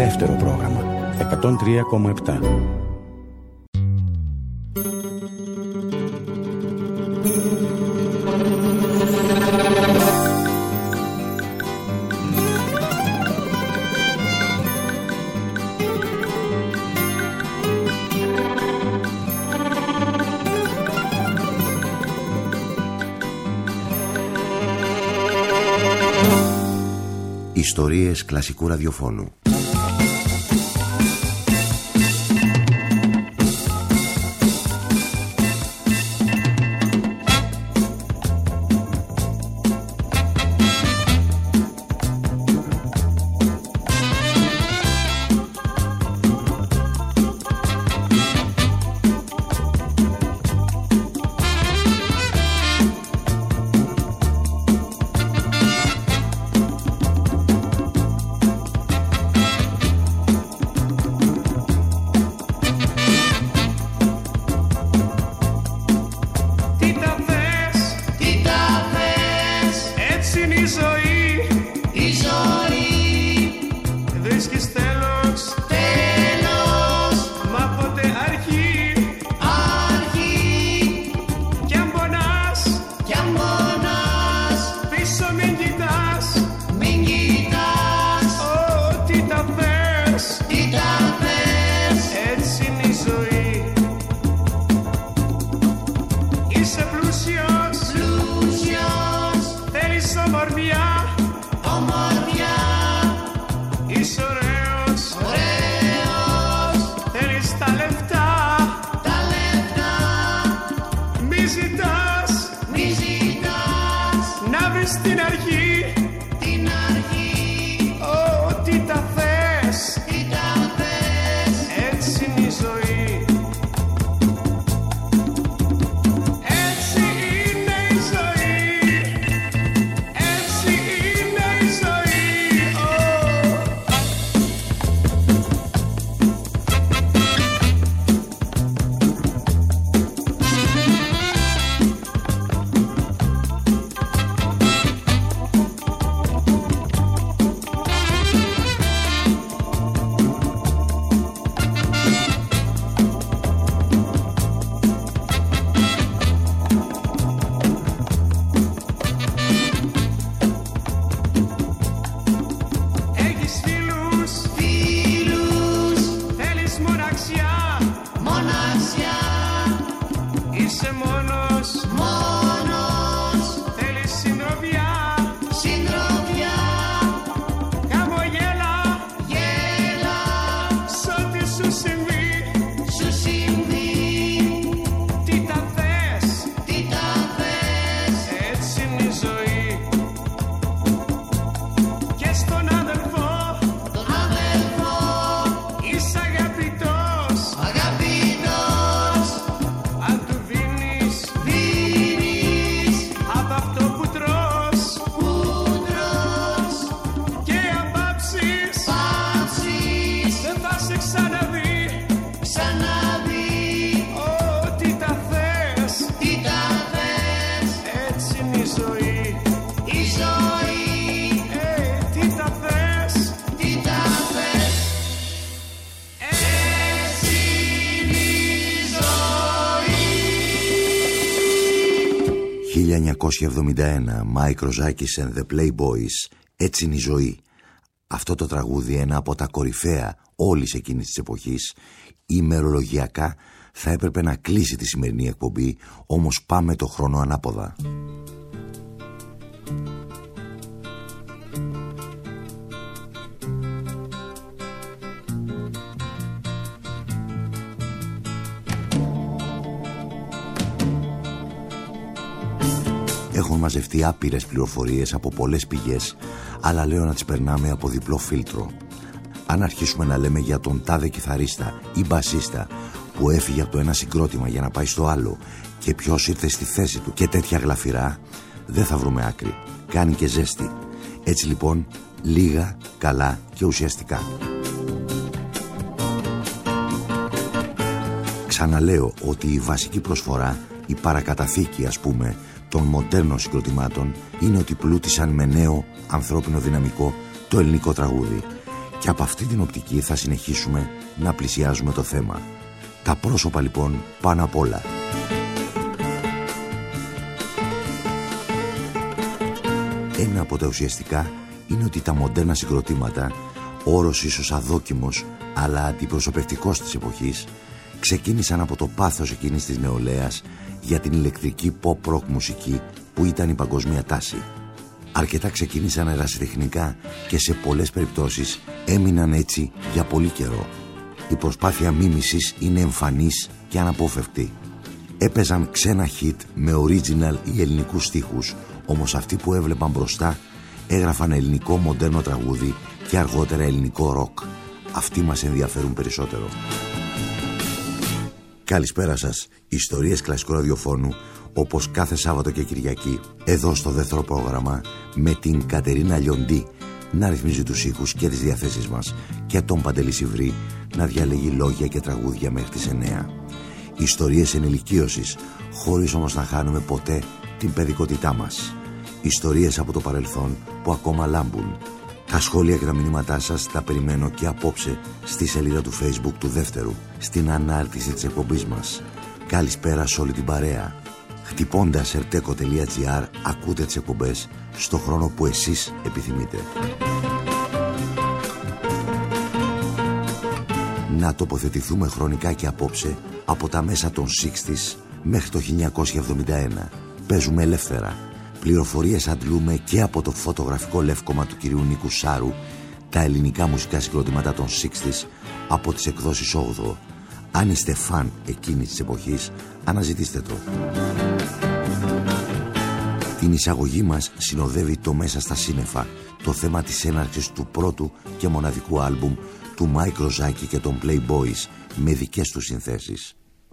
Δεύτερο πρόγραμμα 103,7. Ιστορίες κλασικού ραδιοφώνου. Mike Rozakis and the Playboys, «Έτσι είναι η ζωή». Αυτό το τραγούδι, ένα από τα κορυφαία όλης εκείνης της εποχής, ημερολογιακά θα έπρεπε να κλείσει τη σημερινή εκπομπή, όμως πάμε το χρόνο ανάποδα. Έχουν μαζευτεί άπειρες πληροφορίες από πολλές πηγές, αλλά λέω να τις περνάμε από διπλό φίλτρο. Αν αρχίσουμε να λέμε για τον τάδε κιθαρίστα ή μπασίστα που έφυγε από το ένα συγκρότημα για να πάει στο άλλο και ποιος ήρθε στη θέση του και τέτοια γλαφυρά, δεν θα βρούμε άκρη. Κάνει και ζέστη. Έτσι λοιπόν, λίγα, καλά και ουσιαστικά. Ξαναλέω ότι η βασική προσφορά, η παρακαταθήκη ας πούμε, των μοντέρνων συγκροτημάτων είναι ότι πλούτησαν με νέο ανθρώπινο δυναμικό το ελληνικό τραγούδι Και από αυτή την οπτική θα συνεχίσουμε να πλησιάζουμε το θέμα. Τα πρόσωπα λοιπόν πάνω απ' όλα. Ένα από τα ουσιαστικά είναι ότι τα μοντέρνα συγκροτήματα, όρος ίσως αδόκιμος αλλά αντιπροσωπευτικός της εποχής, ξεκίνησαν από το πάθος εκείνης της νεολαίας για την ηλεκτρική pop-rock μουσική που ήταν η παγκόσμια τάση. Αρκετά ξεκίνησαν ερασιτεχνικά και σε πολλές περιπτώσεις έμειναν έτσι για πολύ καιρό. Η προσπάθεια μίμησης είναι εμφανής και αναπόφευκτη. Έπαιζαν ξένα hit με original ή ελληνικούς στίχους, όμως αυτοί που έβλεπαν μπροστά έγραφαν ελληνικό μοντέρνο τραγούδι και αργότερα ελληνικό ροκ. Αυτοί μας ενδιαφέρουν περισσότερο. Καλησπέρα σας. Ιστορίες κλασικού ραδιοφώνου, όπως κάθε Σάββατο και Κυριακή, εδώ στο δεύτερο πρόγραμμα, με την Κατερίνα Λιοντή να ρυθμίζει τους ήχους και τις διαθέσεις μας και τον Παντελή Σιβρή να διαλέγει λόγια και τραγούδια μέχρι τις 9. Ιστορίες ενηλικίωσης, χωρίς όμως να χάνουμε ποτέ την παιδικότητά μας. Ιστορίες από το παρελθόν που ακόμα λάμπουν. Τα σχόλια και τα μηνύματά σας τα περιμένω και απόψε στη σελίδα του Facebook του δεύτερου, στην ανάρτηση της εκπομπής μας. Καλησπέρα σε όλη την παρέα. Χτυπώντας erteco.gr ακούτε τις εκπομπές στο χρόνο που εσείς επιθυμείτε. Να τοποθετηθούμε χρονικά και απόψε από τα μέσα των 60s μέχρι το 1971. Παίζουμε ελεύθερα. Πληροφορίες αντλούμε και από το φωτογραφικό λεύκομα του κυρίου Νίκου Σάρου, τα ελληνικά μουσικά συγκροτήματα των 60s από τις εκδόσεις 8. Αν είστε φαν εκείνης της εποχής, αναζητήστε το. Την εισαγωγή μας συνοδεύει το Μέσα στα σύννεφα, το θέμα της έναρξης του πρώτου και μοναδικού άλμπουμ του Μάικ Ροζάκη και των Playboys, με δικές του συνθέσεις.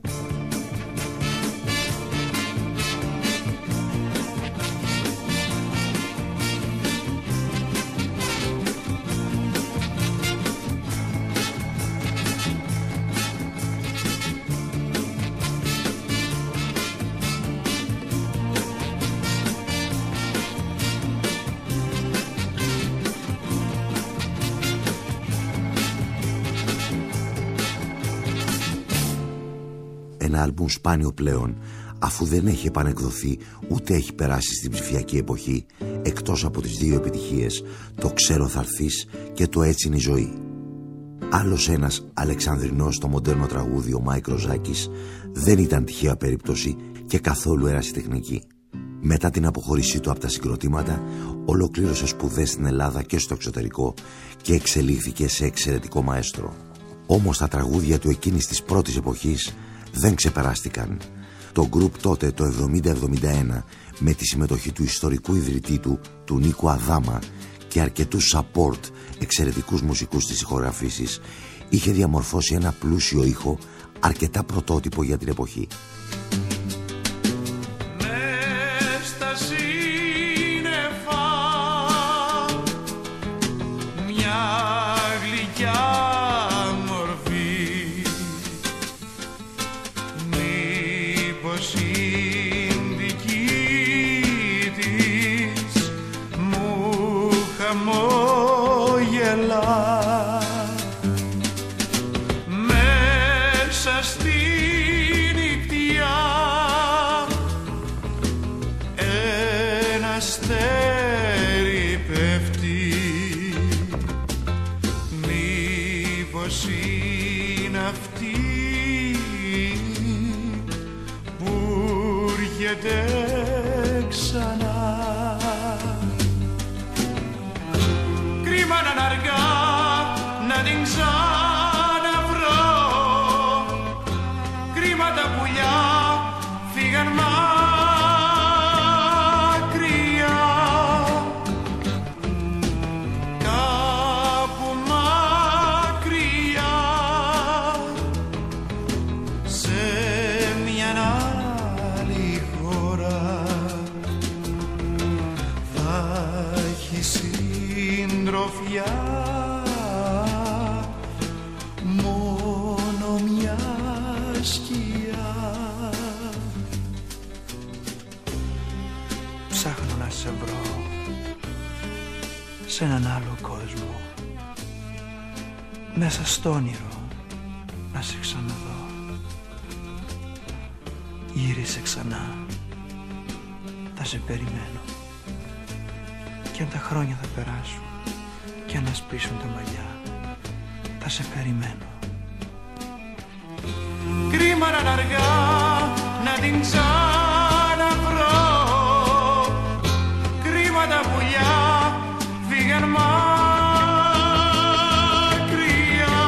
Ένα άλμπουμ σπάνιο πλέον, αφού δεν έχει επανεκδοθεί ούτε έχει περάσει στην ψηφιακή εποχή, εκτός από τις δύο επιτυχίες, το «Ξέρω θα έρθεις» και το «Έτσι είναι η ζωή». Άλλος ένας Αλεξανδρινός στο μοντέρνο τραγούδι, ο Μάικ Ροζάκης, δεν ήταν τυχαία περίπτωση και καθόλου ερασιτεχνική. Μετά την αποχώρησή του από τα συγκροτήματα, ολοκλήρωσε σπουδές στην Ελλάδα και στο εξωτερικό και εξελίχθηκε σε εξαιρετικό μαέστρο. Όμως τα τραγούδια του εκείνης της πρώτης εποχής δεν ξεπεράστηκαν. Το γκρουπ τότε, το 70-71, με τη συμμετοχή του ιστορικού ιδρυτή του Νίκου Αδάμα και αρκετούς support εξαιρετικούς μουσικούς στις ηχογραφήσεις, είχε διαμορφώσει ένα πλούσιο ήχο αρκετά πρωτότυπο για την εποχή. Σε έναν άλλο κόσμο, μέσα στο όνειρο να σε ξαναδώ. Γύρισε ξανά, θα σε περιμένω. Κι αν τα χρόνια θα περάσουν και αν ασπίσουν τα μαλλιά, θα σε περιμένω. Κρίμα να αργά να την ξαναβρω. Κρίμα τα πουλιά φύγαν μακριά.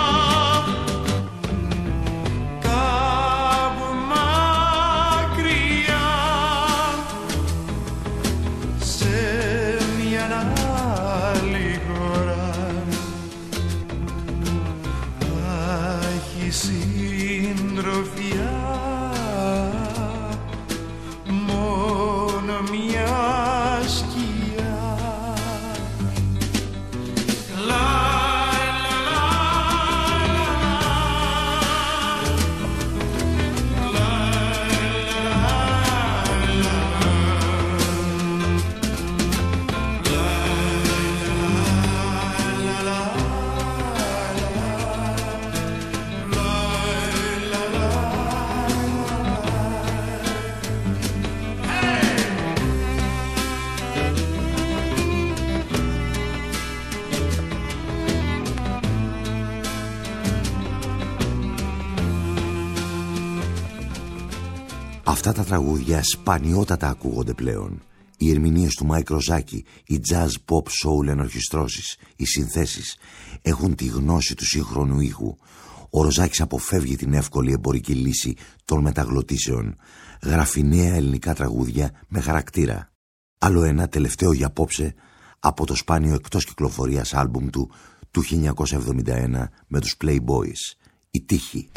Κάπου μακριά σε μια άλλη χώρα. Συντροφιά μόνο μια σκιά. Λα, λα, λα, λα, Αυτά τα τραγούδια σπανιότατα ακούγονται πλέον. Οι ερμηνείες του Μάικ Ροζάκη, οι jazz pop soul ενορχιστρώσεις, οι συνθέσεις έχουν τη γνώση του σύγχρονου ήχου. Ο Ροζάκης αποφεύγει την εύκολη εμπορική λύση των μεταγλωτήσεων. Γράφει νέα ελληνικά τραγούδια με χαρακτήρα. Άλλο ένα τελευταίο για απόψε από το σπάνιο εκτός κυκλοφορίας άλμπουμ του 1971 με τους Playboys. Η τύχη.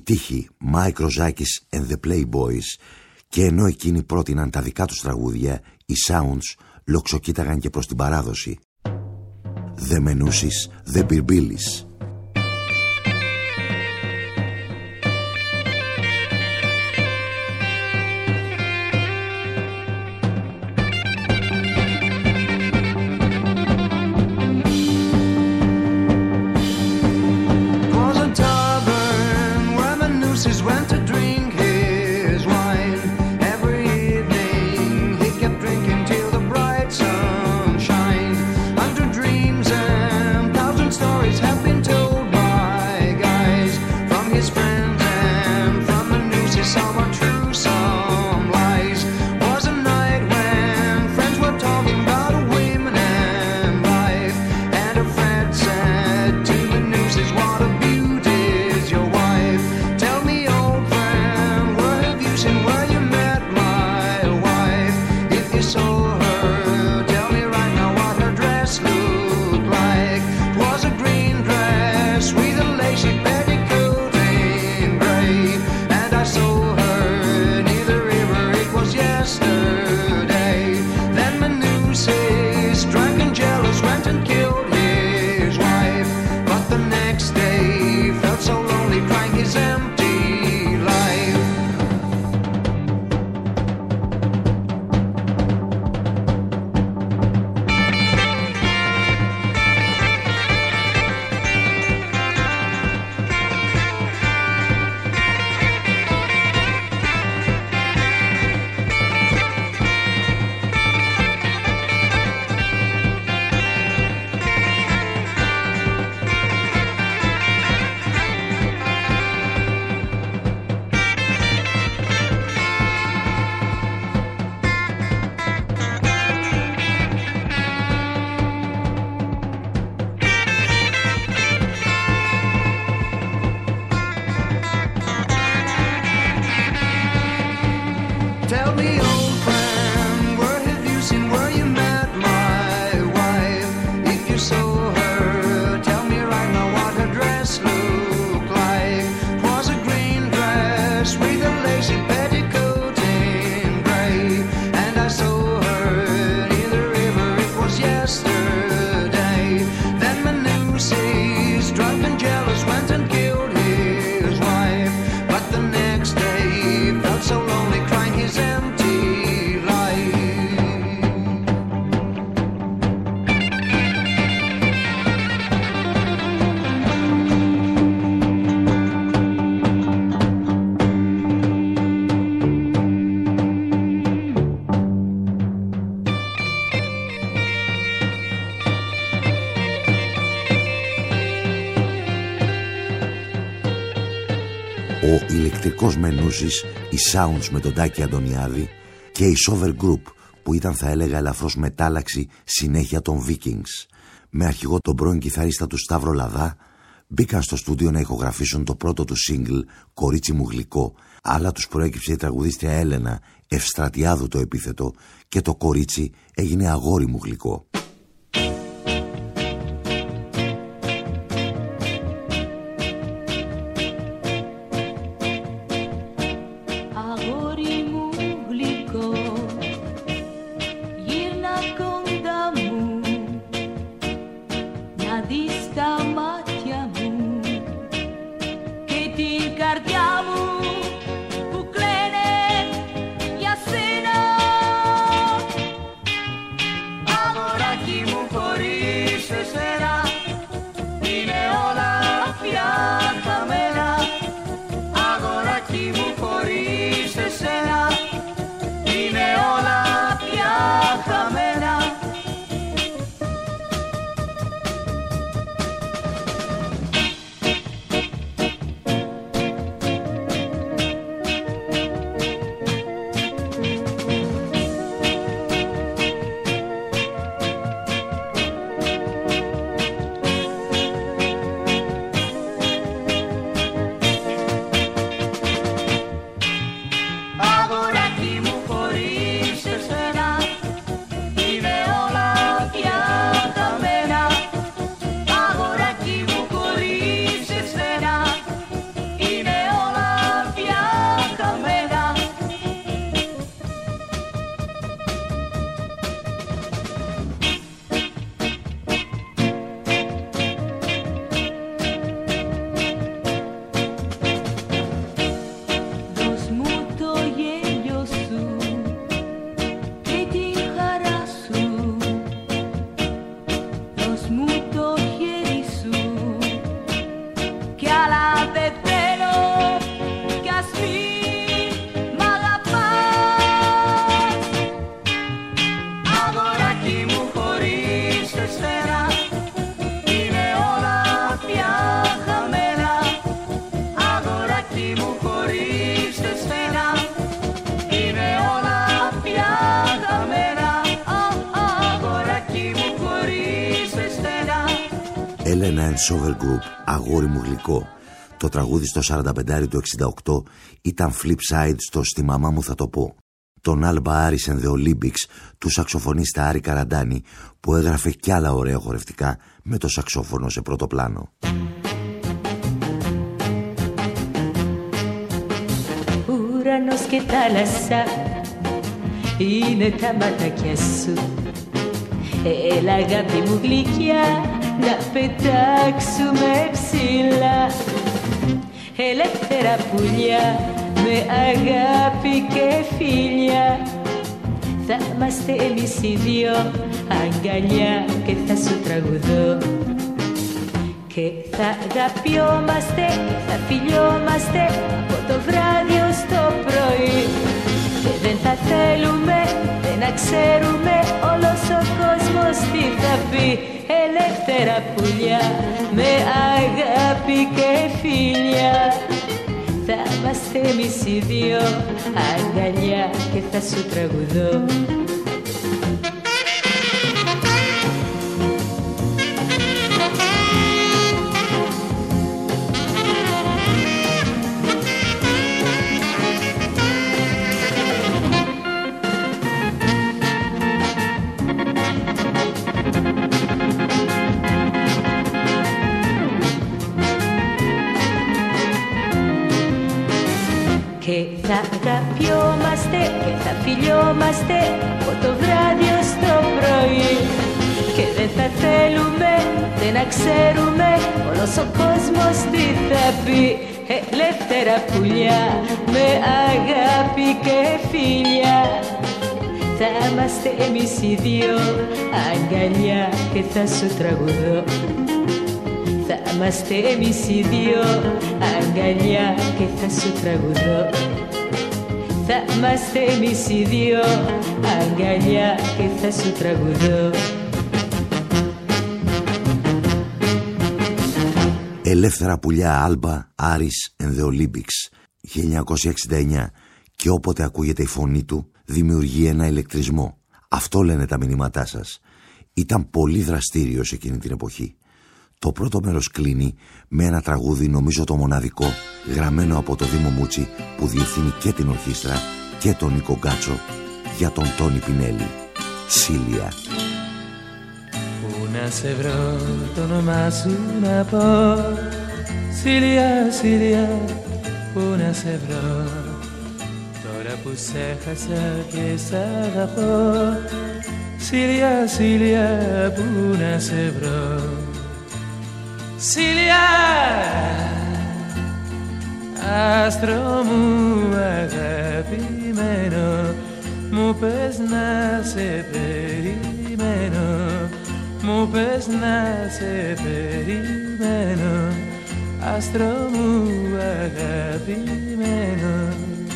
τύχη Mike Rosakis and the Playboys, και ενώ εκείνοι πρότειναν τα δικά τους τραγούδια, οι Sounds λοξοκοίταγαν και προς την παράδοση. The Menusis, The Birbilis. Ο ηλεκτρικός Μενούσης, οι Sounds με τον Τάκη Αντωνιάδη και η Sover Group, που ήταν, θα έλεγα, ελαφρώς μετάλλαξη συνέχεια των Vikings. Με αρχηγό τον πρώην κιθαρίστα του Σταύρο Λαδά, μπήκαν στο στούντιο να ηχογραφήσουν το πρώτο του single «Κορίτσι μου γλυκό», αλλά τους προέκυψε η τραγουδίστρια Έλενα, Ευστρατιάδου το επίθετο, και το κορίτσι έγινε αγόρι μου γλυκό. Αγοράκι Dance Over Group, αγόρι μου γλυκό. Το τραγούδι στο 45 του 68 ήταν flip side στο «Στη μαμά μου θα το πω». Τον Alba Aris and the Olympics, του σαξοφωνίστα Άρη Καραντάνη, που έγραφε κι άλλα ωραία χορευτικά με το σαξόφωνο σε πρώτο πλάνο. Ουρανός και θάλασσα είναι τα μάτια σου. Έλα αγάπη μου γλυκιά, να πετάξουμε ψηλά. Ελεύθερα πουλιά, με αγάπη και φιλιά. Θα είμαστε εμείς οι δυο, αγκαλιά και θα σου τραγουδώ. Και θα αγαπιόμαστε και θα φιλιόμαστε από το βράδυ ως το πρωί. Και δεν θα θέλουμε, δεν να ξέρουμε όλος ο κόσμος τι θα πει. Ελεύθερα πουλιά, με αγάπη και φιλιά. Θα είμαστε εμείς οι δυο, αγκαλιά και θα σου τραγουδώ. Και θα αγαπιόμαστε και θα φιλιόμαστε από το βράδυ ως το πρωί. Και δεν θα θέλουμε, δεν να ξέρουμε όλος ο κόσμος τι θα πει. Ελεύθερα πουλιά, με αγάπη και φιλιά. Θα είμαστε εμείς οι δυο, αγκαλιά και θα σου τραγουδώ. Θα είμαστε εμείς οι δυο, αγκαλιά και θα σου τραγουδώ. Θα είμαστε εμείς οι δυο, αγκαλιά και θα σου τραγουδώ. Ελεύθερα πουλιά, Alba Aris and the Olympics, 1969. Και όποτε ακούγεται η φωνή του, δημιουργεί ένα ηλεκτρισμό. Αυτό λένε τα μηνύματά σας. Ήταν πολύ δραστήριος εκείνη την εποχή. Το πρώτο μέρος κλείνει με ένα τραγούδι, νομίζω το μοναδικό, γραμμένο από το Δήμο Μούτσι, που διευθύνει και την ορχήστρα και τον Νίκο Γκάτσο, για τον Τόνι Πινέλη. Σίλια. Πού να σε βρω, το όνομά σου να πω. Σίλια, Σίλια, πού να σε βρω. Τώρα που σε χάσα και σ' αγαπώ. Σίλια, Σίλια, πού να σε βρω. Σίλια, άστρο μου αγαπημένο, μου πες να σε περιμένω, μου πες να σε περιμένω, άστρο μου αγαπημένο.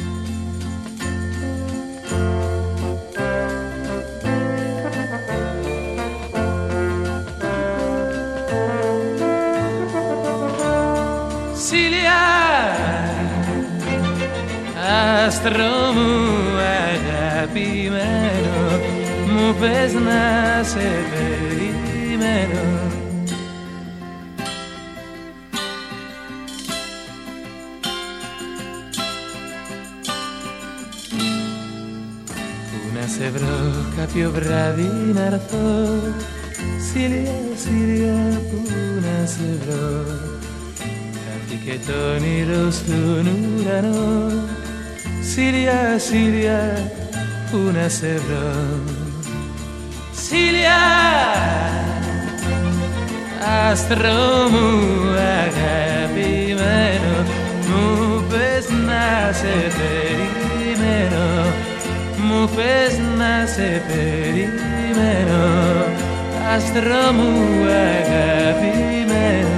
Άστρο μου αγαπημένο, μου πες να σε περιμένω. Πού να σε βρω κάποιο βράδυ να έρθω. Σίλια, Σίλια, πού να σε βρω. Και το όνειρο στον ουρανό. Σίλια, Σίλια, πού να σε βρω. Σίλια, άστρο μου αγαπημένο, μου πες να σε περιμένω, μου πες να σε περιμένω, άστρο μου αγαπημένο.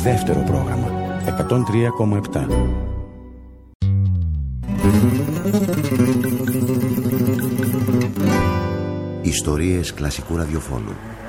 Δεύτερο πρόγραμμα 103,7. Ιστορίες κλασικού ραδιοφώνου.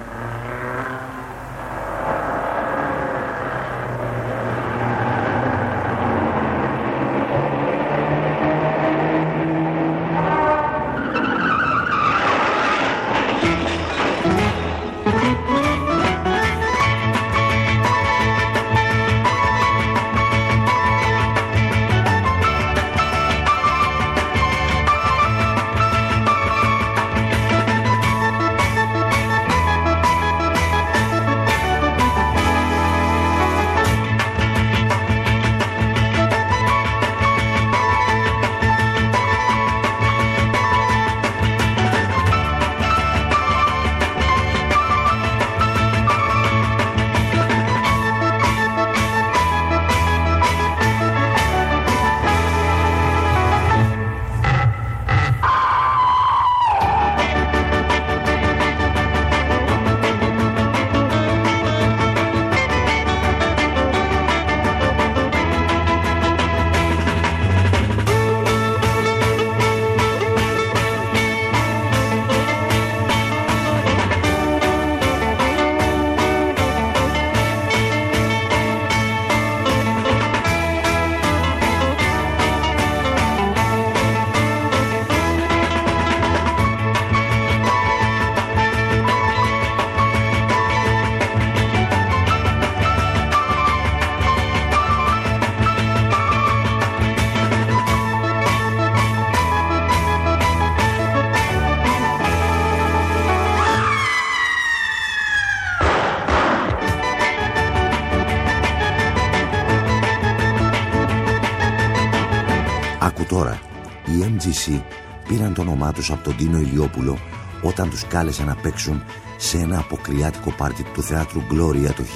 Τώρα, οι MGC πήραν το όνομά τους από τον Τίνο Ηλιόπουλο όταν τους κάλεσε να παίξουν σε ένα αποκριάτικο πάρτι του θεάτρου Gloria το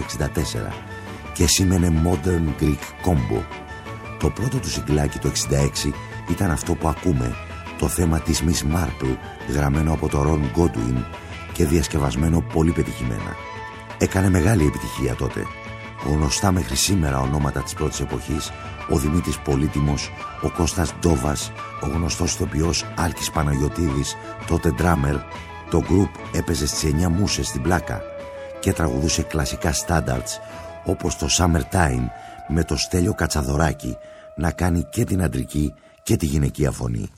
1964 και σήμαινε Modern Greek Combo. Το πρώτο του συγκλάκι το 1966 ήταν αυτό που ακούμε, το θέμα της Miss Marple, γραμμένο από τον Ron Goodwin και διασκευασμένο πολύ πετυχημένα. Έκανε μεγάλη επιτυχία τότε. Γνωστά μέχρι σήμερα ονόματα της πρώτης εποχής, ο Δημήτρης Πολύτιμος, ο Κώστας Ντόβας, ο γνωστός ηθοποιός Άλκης Παναγιωτίδης, τότε ντράμερ. Το γκρουπ έπαιζε στις 9 μούσες στην Πλάκα και τραγουδούσε κλασικά στάνταρτς όπως το Summertime με το Στέλιο Κατσαδωράκη να κάνει και την αντρική και τη γυναικεία φωνή.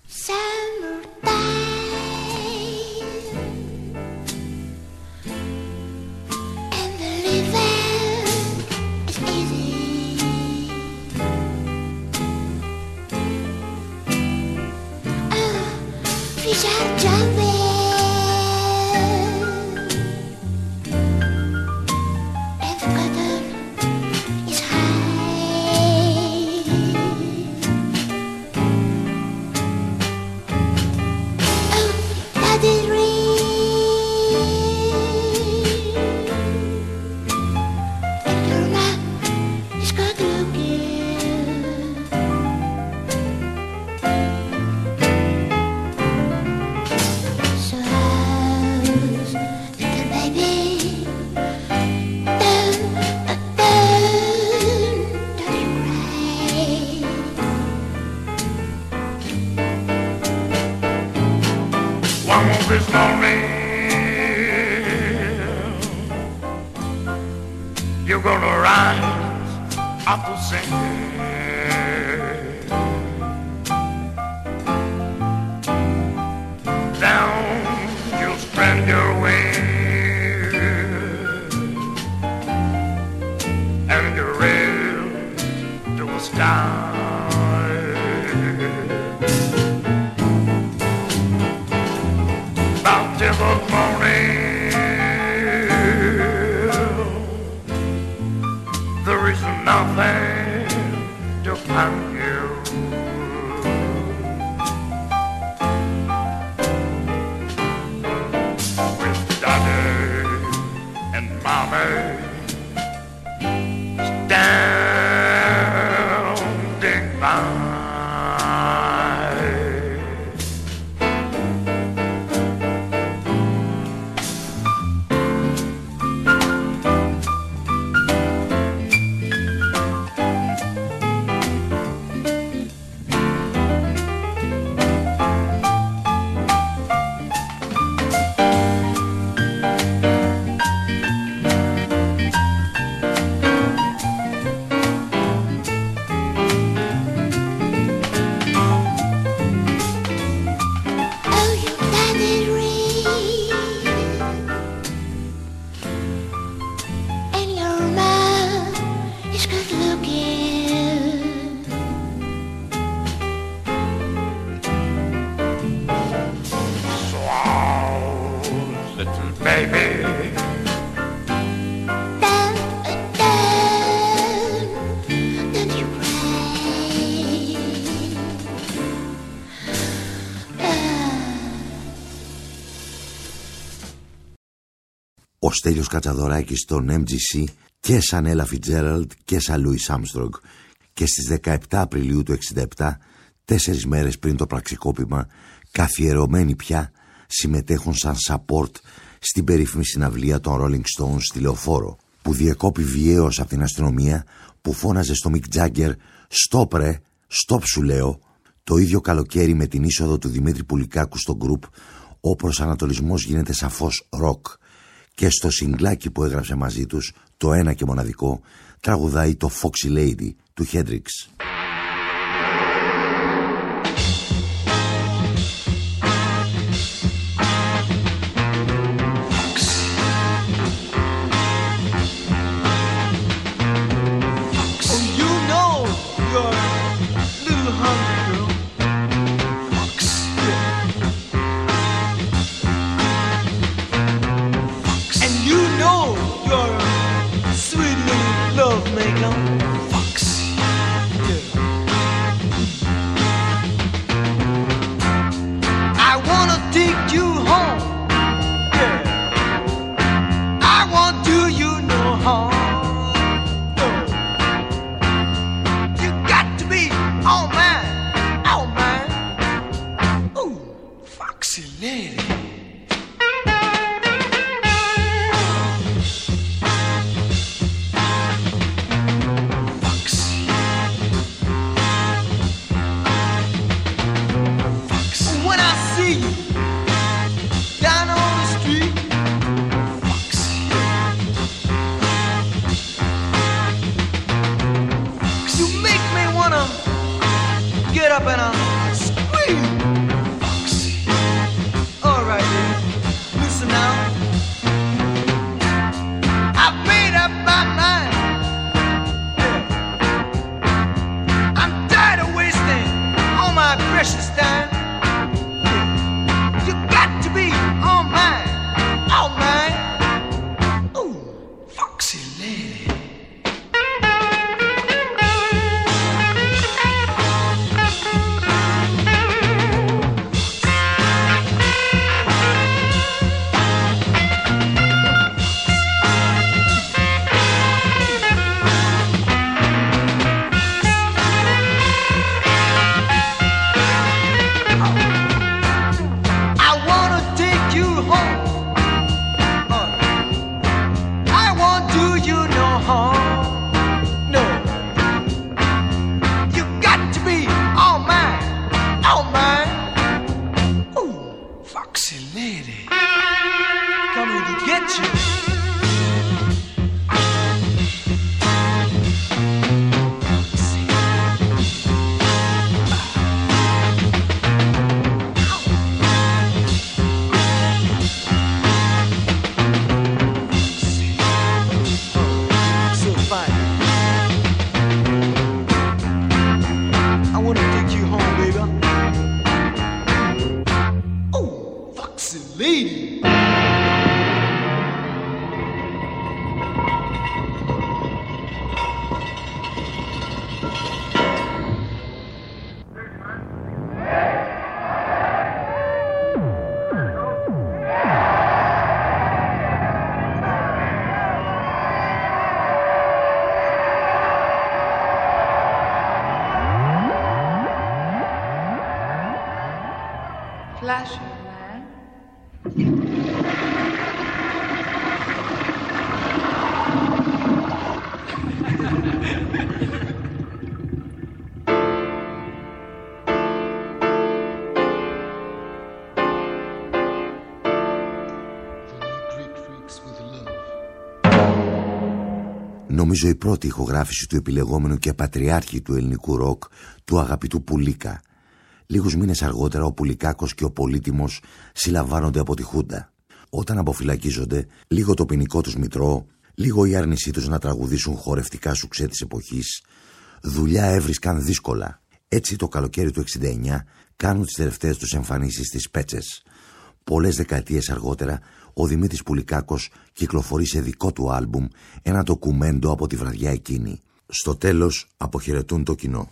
little baby. Ο Στέλιος Κατσαδωράκης στον MGC και σαν Ella Fitzgerald και σαν Louis Armstrong. Και στις 17 Απριλίου του 1967, 4 μέρες πριν το πραξικόπημα, καθιερωμένοι πια συμμετέχουν σαν support στην περίφημη συναυλία των Rolling Stones στη Λεωφόρο, που διεκόπη βιαίως από την αστυνομία που φώναζε στο Mick Jagger «Στόπ ρε, στόπ σου λέω». Το ίδιο καλοκαίρι, με την είσοδο του Δημήτρη Πουλικάκου στο γκρουπ, ο προσανατολισμός γίνεται σαφώς ροκ. Και στο σιγκλάκι που έγραψε μαζί τους, το ένα και μοναδικό, τραγουδάει το Foxy Lady του Hendrix. Νομίζω η πρώτη ηχογράφηση του επιλεγόμενου και πατριάρχη του ελληνικού ροκ, του αγαπητού Πουλίκα. Λίγους μήνες αργότερα ο Πουλικάκος και ο Πολύτιμος συλλαμβάνονται από τη Χούντα. Όταν αποφυλακίζονται, λίγο το ποινικό τους μητρό, λίγο η άρνησή τους να τραγουδήσουν χορευτικά σουξέ της εποχής, δουλειά έβρισκαν δύσκολα. Έτσι το καλοκαίρι του 69 κάνουν τις τελευταίες τους εμφανίσεις στις Πέτσες, Πολλές δεκαετίες αργότερα, ο Δημήτρης Πουλικάκος κυκλοφορεί σε δικό του άλμπουμ ένα ντοκουμέντο από τη βραδιά εκείνη. Στο τέλος αποχαιρετούν το κοινό.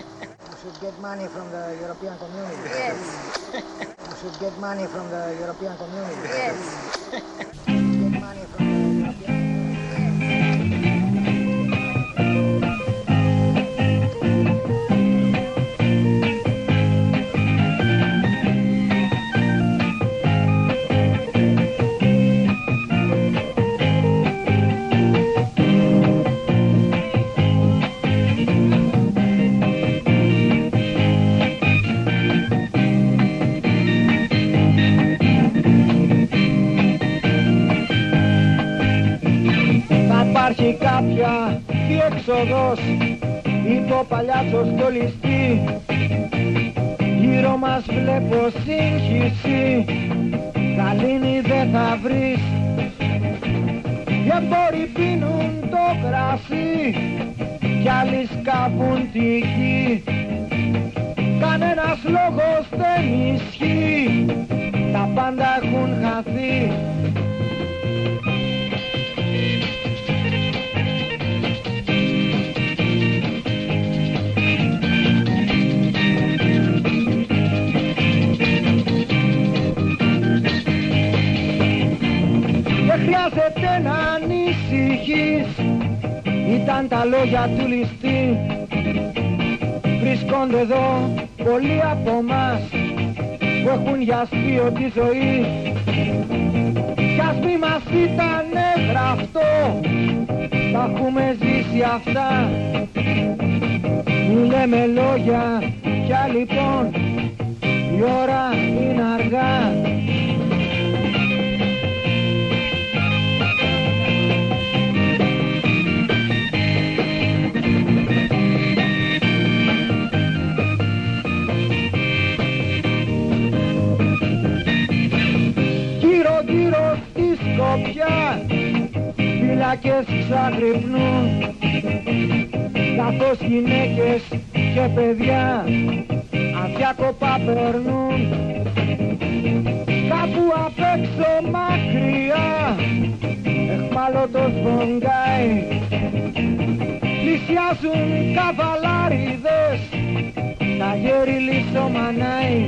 Υπάρχει κάποια διέξοδος, είπε ο παλιάτσος στο ληστή. Γύρω μας βλέπω σύγχυση, γαλήνη δεν θα βρεις. Οι εμπόροι πίνουν το κρασί κι άλλοι σκάβουν τη γη. Κανένας λόγος δεν ισχύει, τα πάντα έχουν χαθεί. Χρειάζεται να ανησυχείς, ήταν τα λόγια του ληστή. Βρίσκονται εδώ πολλοί από μας που έχουν για αστείο τη ζωή. Κι ας μη μας ήτανε γραφτό, τα έχουμε ζήσει αυτά. Μη λέμε λόγια πια λοιπόν, η ώρα είναι αργά. Φυλάκες ξαγρυπνούν, καθώς γυναίκες και παιδιά αδιάκοπα περνούν. Κάπου απ' έξω μακριά εχμάλωτος βογκάει. Πλησιάζουν καβαλάριδες, τα γέρι λισομανάει.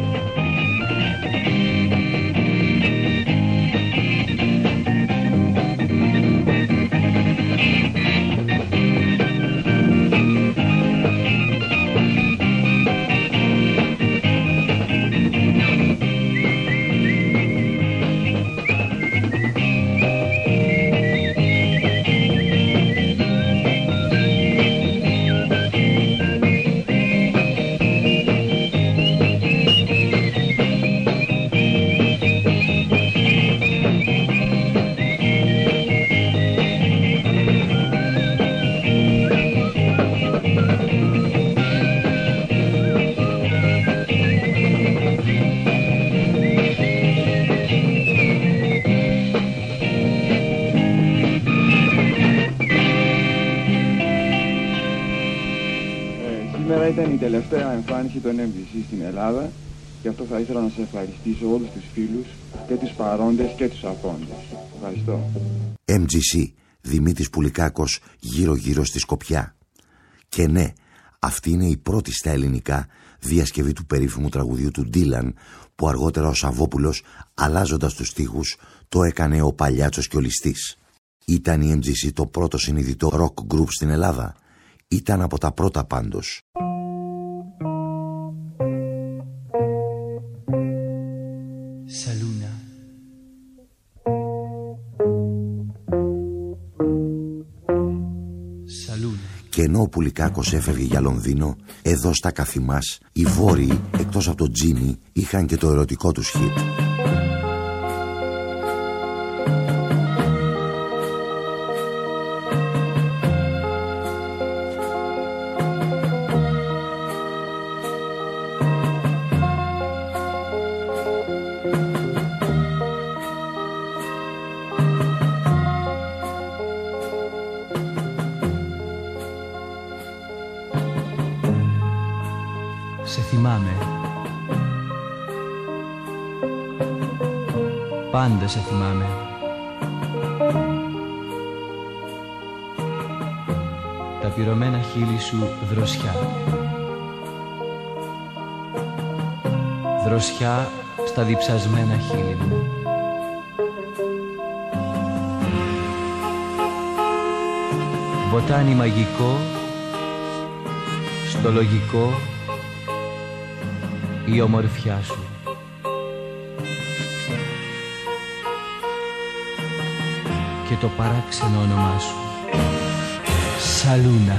Σήμερα ήταν η τελευταία εμφάνιση των MGC στην Ελλάδα και αυτό θα ήθελα να σας ευχαριστήσω όλους τους φίλους και τους παρόντες και τους αφόντες. Ευχαριστώ. MGC, Δημήτρης Πουλικάκος, γύρω-γύρω στη Σκοπιά. Και ναι, αυτή είναι η πρώτη στα ελληνικά διασκευή του περίφημου τραγουδιού του Ντίλαν, που αργότερα ο Σαββόπουλος, αλλάζοντας τους στίχους, το έκανε ο Παλιάτσος και ο Ληστής. Ήταν η MGC το πρώτο συνειδητό rock group στην Ελλάδα? Ήταν από τα πρώτα πάντως. Σαλούνα. Σαλούνα. Και ενώ ο Πουλικάκος έφευγε για Λονδίνο, εδώ στα Καθημάς οι Βόρειοι, εκτός από τον Τζίμι, είχαν και το ερωτικό τους χιτ. Σε θυμάμαι. πάντα σε θυμάμαι. Τα πυρωμένα χείλη σου δροσιά. Δροσιά στα διψασμένα χείλη μου. Βοτάνι μαγικό, στο λογικό, η ομορφιά σου. Και το παράξενο όνομά σου, Σαλούνα.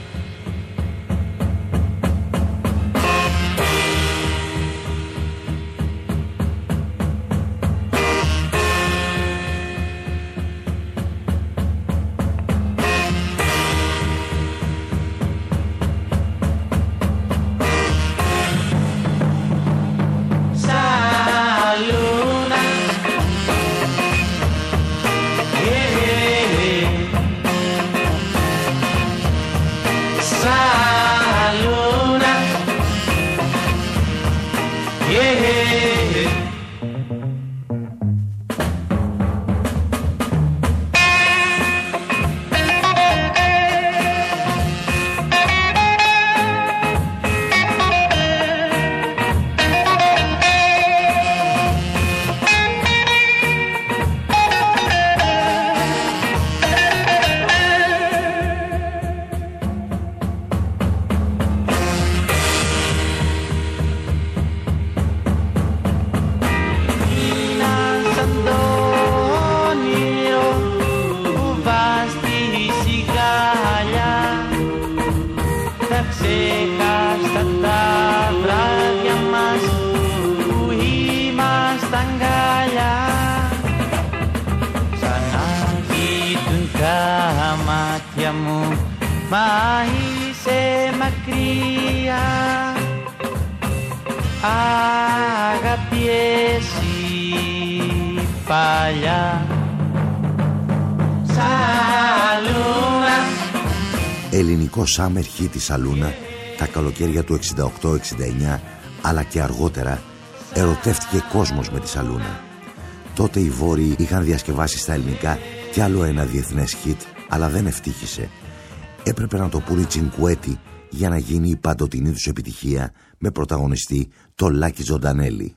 Ελληνικό summer hit της Σαλούνα τα καλοκαίρια του 68-69, αλλά και αργότερα ερωτεύτηκε κόσμος με τη Σαλούνα. Τότε οι Βόρειοι είχαν διασκευάσει στα ελληνικά κι άλλο ένα διεθνές hit, αλλά δεν ευτύχησε. Έπρεπε να το πούνε Τσινκουέτι για να γίνει η παντοτινή τους επιτυχία, με πρωταγωνιστή το Λάκη Τζοντανέλη.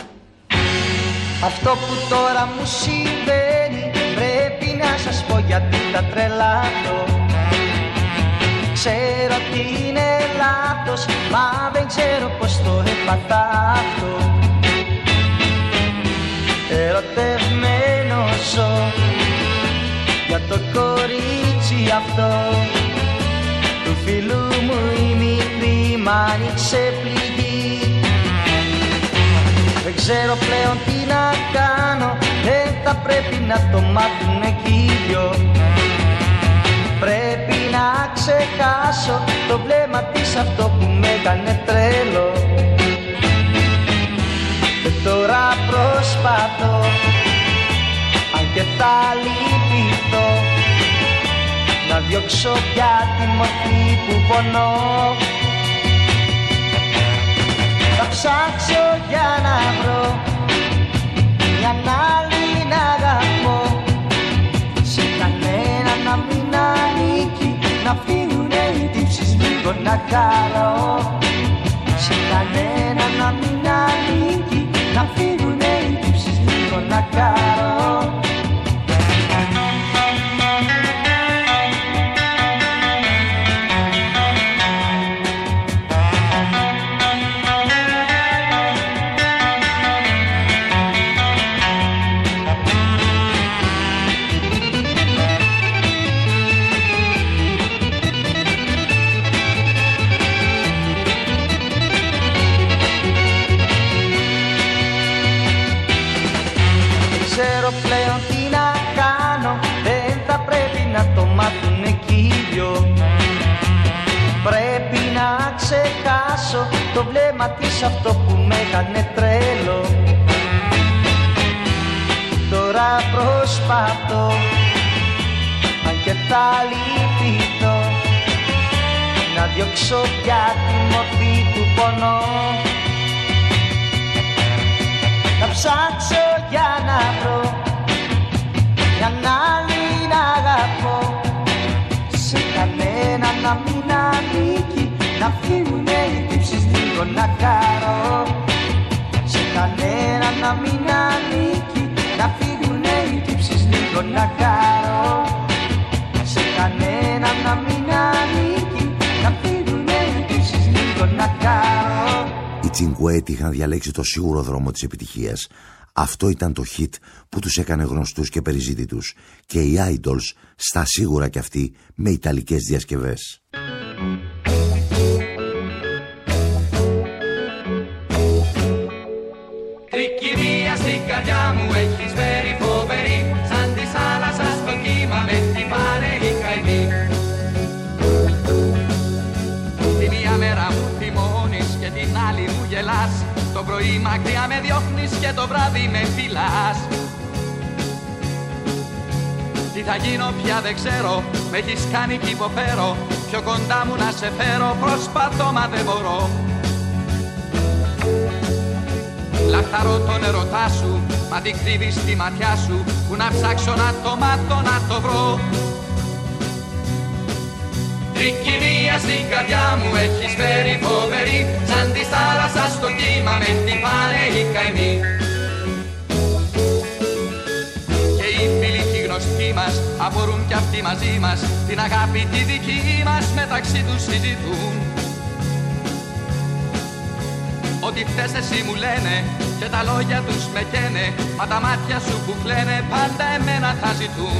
Αυτό που τώρα μου συμβαίνει πρέπει να σας πω γιατί τα τρελάτω. Ξέρω ότι είναι λάθος, μα δεν ξέρω πως το έπαθα αυτό. Ερωτευμένος ζω για το κορίτσι αυτό. Του φίλου μου η μικρή μ' άνοιξε πληγή. Δεν ξέρω πλέον τι να κάνω, δεν θα πρέπει να το μάθουν εκεί δυο. Πρέπει να ξεχάσω το βλέμμα της αυτό που με έκανε τρέλο. Και τώρα προσπαθώ, αν και θα λυπηθώ, να διώξω πια τη μορφή που πονώ. Θα ψάξω για να βρω μια άλλη να αγαπώ, σε κανένα να μην ανήκει, να φύγουνε οι τύψεις λίγο να χαρώ. Σε κανένα να μην ανήκει, να φύγουνε οι τύψεις λίγο να χαρώ. Πλέον τι να κάνω, δεν θα πρέπει να το μάθουν εκεί δυο. Πρέπει να ξεχάσω το βλέμμα της αυτό που με έκανε τρέλο. Τώρα προσπαθώ, αν και θα λυπηθώ, να διώξω πια τη μορφή του πονώ. Να ψάξω για να βρω να φύγουνε οι τύψεις λίγο να κάρω. Σε κανένα να μην ανήκει, να φύγουνε οι τύψεις λίγο να κάρω. Σε κανένα να μην ανήκει, να φύγουνε οι τύψεις λίγο να κάρω. Οι Τσινκουέτι είχαν διαλέξει το σίγουρο δρόμο της επιτυχίας. Αυτό ήταν το hit που τους έκανε γνωστούς και περιζήτητους. Και οι Idols στα σίγουρα κι αυτοί με ιταλικές διασκευές. Τρικυμία στην καρδιά μου έχεις φέρει φοβερή, σαν τη θάλασσα στο κύμα με την παρέλη καημή. Τη μία μέρα μου θυμώνεις και την άλλη μου γελάς, το πρωί μακριά με διώχνεις και το βράδυ με φυλάς. Τι θα γίνω πια δεν ξέρω, με έχεις κάνει κι υποφέρω, πιο κοντά μου να σε φέρω, προσπαθώ μα δεν μπορώ. Λαχταρώ τον ερωτά σου, μα την κρύβεις στη ματιά σου, που να ψάξω να το μάθω να το βρω. Τρικυμία στην καρδιά μου έχεις φέρει φοβερή, σαν τη θάλασσα στο κύμα με την παρέλη καημή. Και οι φίλοι και οι γνωστοί μας απορούν κι αυτοί μαζί μας, την αγάπη τη δική μας μεταξύ τους συζητούν. Ότι φταίς εσύ μου λένε και τα λόγια τους με καίνε, μα τα μάτια σου που κλαίνε πάντα εμένα θα ζητούν.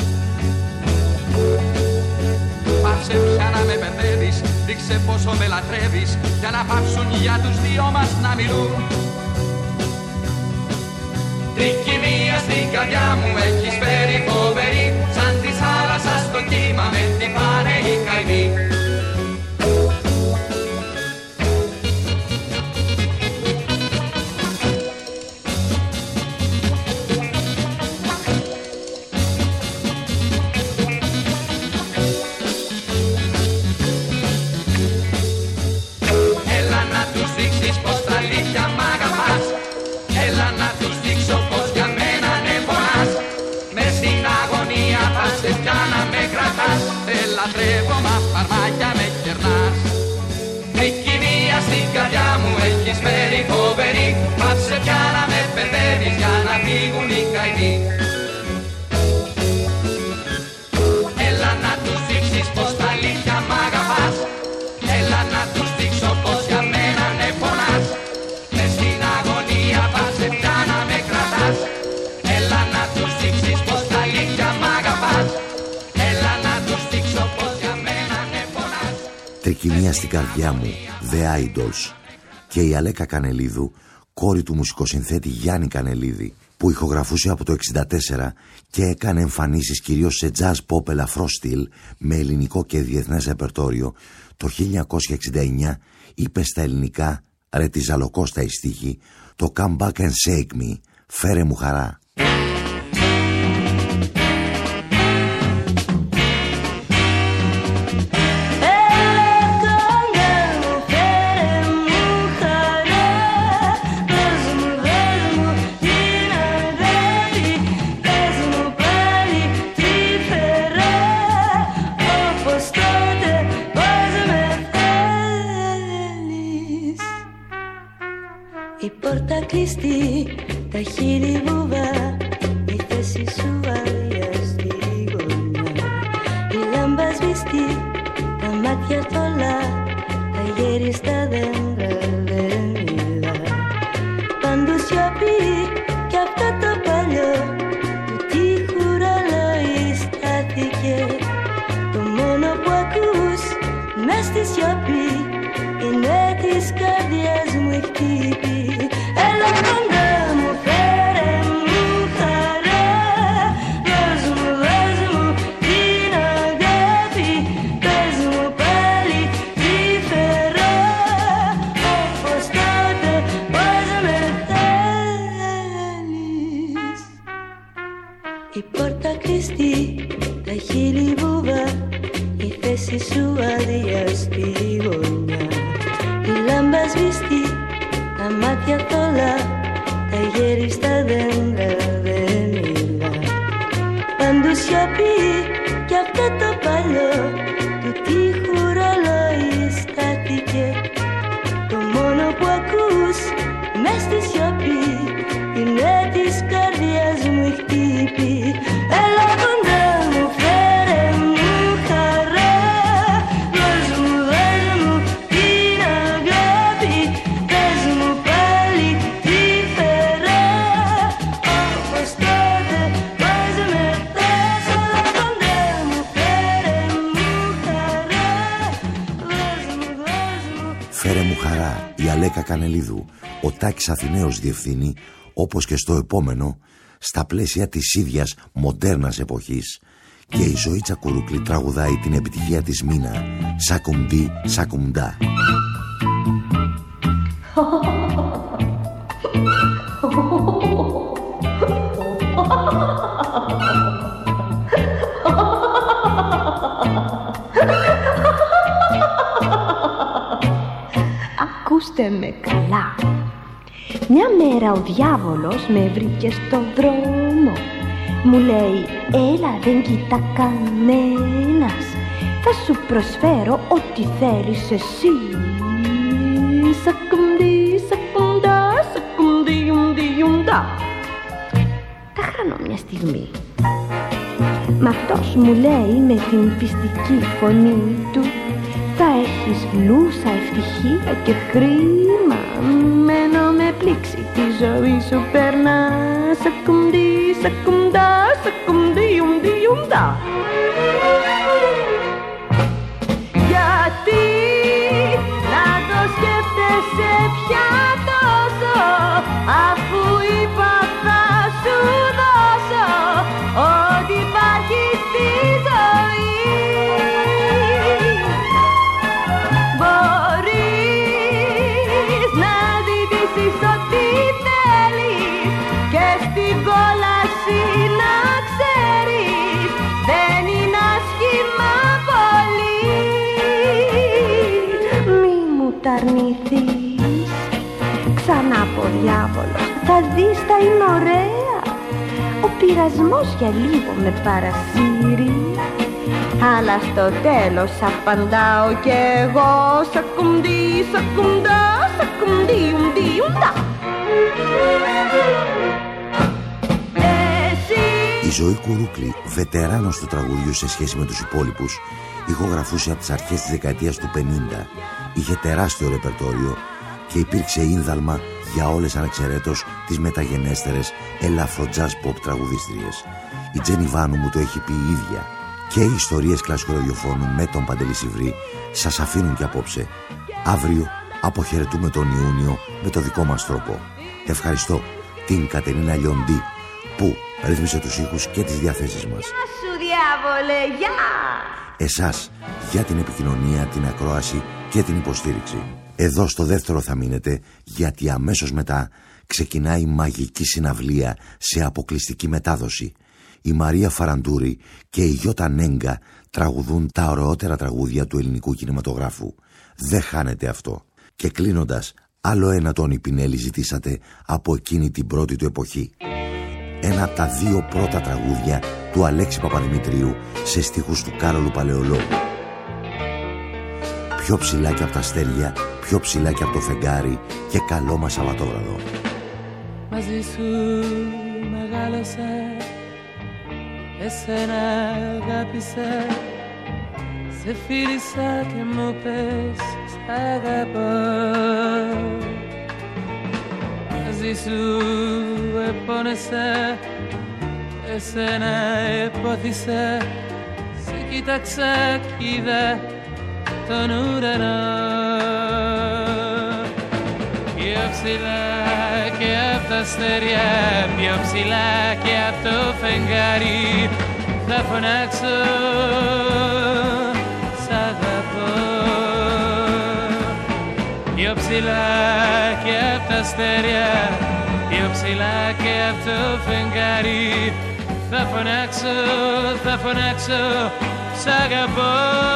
Πάψε πια να με μπερδεύεις, δείξε πόσο με λατρεύεις, για να πάψουν για τους δυο μας να μιλούν. Τρικυμία στην καρδιά μου έχεις φέρει φοβερή, σαν τη θάλασσα στο κύμα με την παρέλη καημή. Λατρεύω μα φαρμάκια με κερνάς. Τρικυμία στην καρδιά μου έχεις φέρει φοβερή, πάψε πια να με παιδεύεις για να φύγουν οι καημοί. Έλα να τους δείξεις πως τα αλήθεια μ' αγαπάς, έλα να τους δείξω πως για μένα ναι πονάς. Μες στην αγωνία πάψε πια να με κρατάς, έλα να τους δείξεις πως τα αλήθεια μ' αγαπάς. Τρικυμία στην καρδιά μου, The Idols. Και η Αλέκα Κανελίδου, κόρη του μουσικοσυνθέτη Γιάννη Κανελίδη, που ηχογραφούσε από το 1964 και έκανε εμφανίσεις κυρίως σε jazz pop ελαφρό στυλ με ελληνικό και διεθνές ρεπερτόριο, το 1969 είπε στα ελληνικά, ρε τη Ζαλοκώστα η στίχη, το Come Back and Shake Me, φέρε μου χαρά. Η πόρτα κλειστή, τα χείλη βουβά, η θέση σου άλλια στη γωνιά. Η λάμπα σβηστή, τα μάτια θολά, τα γέριστα δέντρα δεν μιλά. Παντού σιωπή κι αυτό το παλιό του τείχου ρολόι στάθηκε. Το μόνο που ακούς μες στη σιωπή είναι της καρδιάς μου η χτύπη. Έλα κοντά μου, φέρε μου χαρά, δώσ' μου την αγάπη, πες μου πάλι τρυφερά, όπως τότε πώς με θέλεις. Η πόρτα κλειστή, τα χείλη βουβά, η θέση σου άδεια στη γωνιά. Η λάμπα σβηστή, τα μάτια θολά, τα γέριστα δέντρα δεν μιλά. Παντού σιωπή κι αυτό το παλιό του τείχου ρολόι στάθηκε. φορά η Αλέκα Κανελίδου, ο Τάκης Αθηναίος διευθύνει, όπως και στο επόμενο, στα πλαίσια της ίδιας μοντέρνας εποχής, και η Ζωή Τσακουρούκλη τραγουδάει την επιτυχία της Μίνα, «Σακουμντί, σακουμντά». Ακούστε με καλά. Μια μέρα ο διάβολος με βρήκε στο δρόμο. Μου λέει, έλα δεν κοίτα κανένας, θα σου προσφέρω ό,τι θέλεις εσύ. Σακουμντί, σακουμντά, σακουμντί, ουντί. Τα χρανώ μια στιγμή. Μ' αυτός μου λέει με την πιστική φωνή του, θα έχεις γλούσσα, ευτυχία και χρήμα. Μένω με πλήξη, τη ζωή σου περνά. Σακουμντί, σακουμντά, σακουμντί, ουντί. Γιατί να το σκέφτεσαι πια τόσο, αφού είπα θα σου δώσω ό,τι υπάρχει στη ζωή. Μπορείς να ζητήσεις ό,τι θέλεις και στην κόλαση να ξέρεις δεν είναι άσχημα πολύ. Μη μου τ' αρνηθείς, ξανά από διάβολος, θα δεις τα είναι ωραία. Ο πειρασμός για λίγο με παρασύρει, αλλά στο τέλος απαντάω κι εγώ. Σακουμντί, σακουμντά, σακουμντί, ουντί. Η Ζωή Κουρούκλη, βετεράνος του τραγουδιού σε σχέση με τους υπόλοιπους, ηχογραφούσε από τις αρχές της δεκαετίας του 50. Είχε τεράστιο ρεπερτόριο και υπήρξε ίνδαλμα για όλες ανεξαιρέτως τις μεταγενέστερες ελαφροτζάζ pop τραγουδίστριες. Η Τζένι Βάνου μου το έχει πει η ίδια. Και οι ιστορίες κλασικού ραδιοφώνου με τον Παντελή Σιβρή σας αφήνουν και απόψε. Αύριο αποχαιρετούμε τον Ιούνιο με το δικό μας τρόπο. Ευχαριστώ την Κατερίνα Λιοντή που ρύθμισε τους ήχους και τις διαθέσεις μας. Γεια σου διάβολε, γεια! Εσάς για την επικοινωνία, την ακρόαση και την υποστήριξη. Εδώ στο δεύτερο θα μείνετε, γιατί αμέσως μετά ξεκινάει η μαγική συναυλία σε αποκλειστική μετάδοση. Η Μαρία Φαραντούρη και η Γιώτα Νέγκα τραγουδούν τα ωραιότερα τραγούδια του ελληνικού κινηματογράφου. Δεν χάνετε αυτό. Και κλείνοντας, άλλο ένα Τόνι Πινέλη ζητήσατε από εκείνη την πρώτη του εποχή. Ένα από τα δύο πρώτα τραγούδια του Αλέξη Παπαδημητρίου σε στίχους του Κάρολου Παλαιολόγου. Πιο ψηλά και από τα αστέρια, πιο ψηλά και από το φεγγάρι, και καλό μας Σαββατόβραδο. Μαζί σου μεγάλωσα, εσένα αγάπησα, σε φίλησα και μου πες σ' αγαπώ. Μαζί σου επώνεσα, εσένα επόθησα, σε κοίταξα κι είδα τον ουρανό. Πιο ψηλά και απ' τα αστέρια, πιο ψηλά και απ' το φεγγάρι, θα φωνάξω σ' αγαπώ. Πιο ψηλά και απ' τα αστέρια, πιο ψηλά και απ' το φεγγάρι, θα φωνάξω σ' αγαπώ.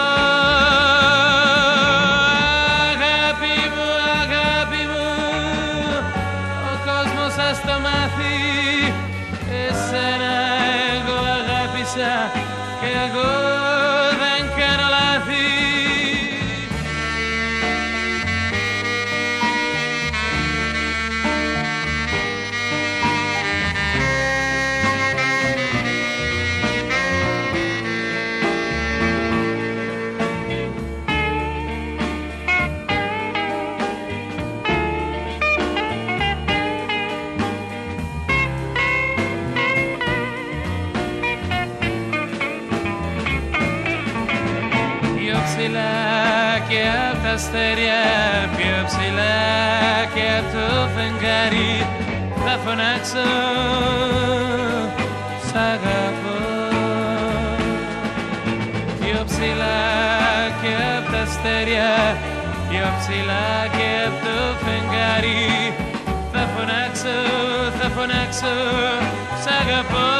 Αγάπη μου, ο κόσμος ας το μάθει, εσένα εγώ αγάπησα και εγώ δεν κάνω λάθη. Και απ' τα τα αστέρια πιο ψηλά και απ' το φεγγάρι θα φωνάξω σ' αγαπώ. Πιο ψηλά και απ' τα αστέρια, πιο ψηλά και απ' το φεγγάρι θα φωνάξω, σ' αγαπώ.